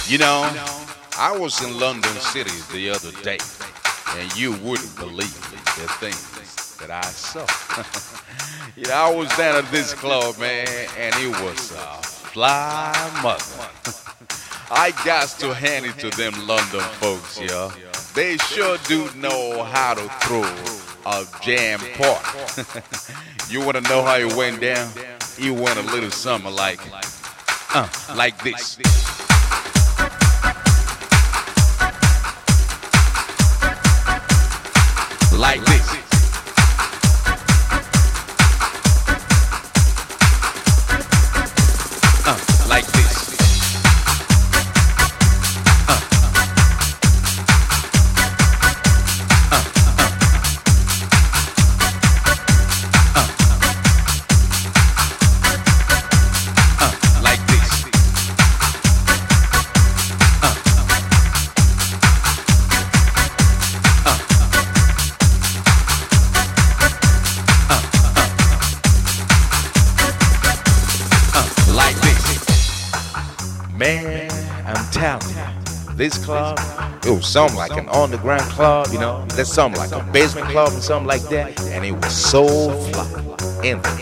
You know, I was in London City the other day, and you wouldn't believe the things that I saw. I was down at this club, man, and it was a fly mother. I got to hand it to them London folks, yeah. They sure do know how to throw a jam part. You want to know how it went down? It went a little something like this. Like this. Like this. Like this. Like this. Man, I'm telling you, this club, it was something like an underground club, there's something like a basement club and something like that, and it was so fly. And the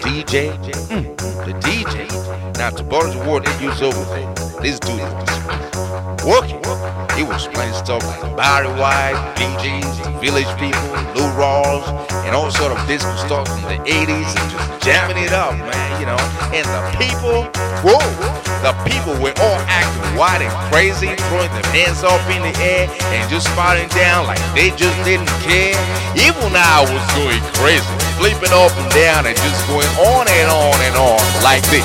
DJ, now to borrow the word they use over there, this dude was working. He was playing stuff like Barry White, BGs, the Village People, Lou Rawls, and all sort of disco stuff from the 80s, and just jamming it up, man, And the people, the people were all acting wild and crazy, throwing their hands up in the air and just spouting down like they just didn't care. Even I was going crazy, flipping up and down and just going on and on and on like this.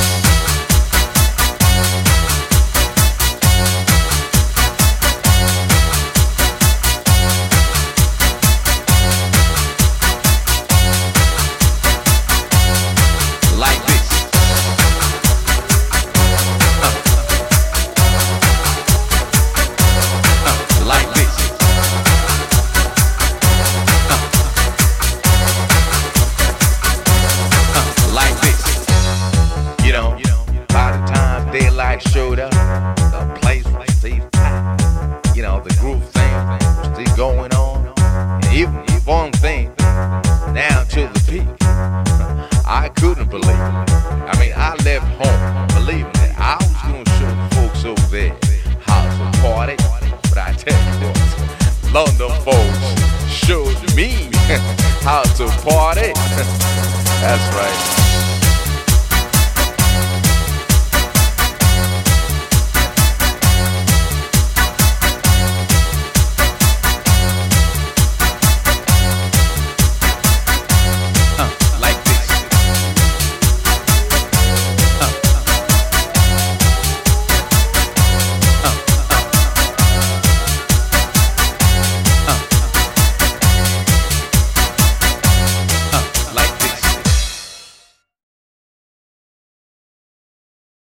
Showed up, the place was still packed. The groove thing was still going on. And even the fun thing, down to the peak. I couldn't believe it. I left home believing that I was going to show the folks over there how to party. But I tell you what, London folks showed me how to party. That's right.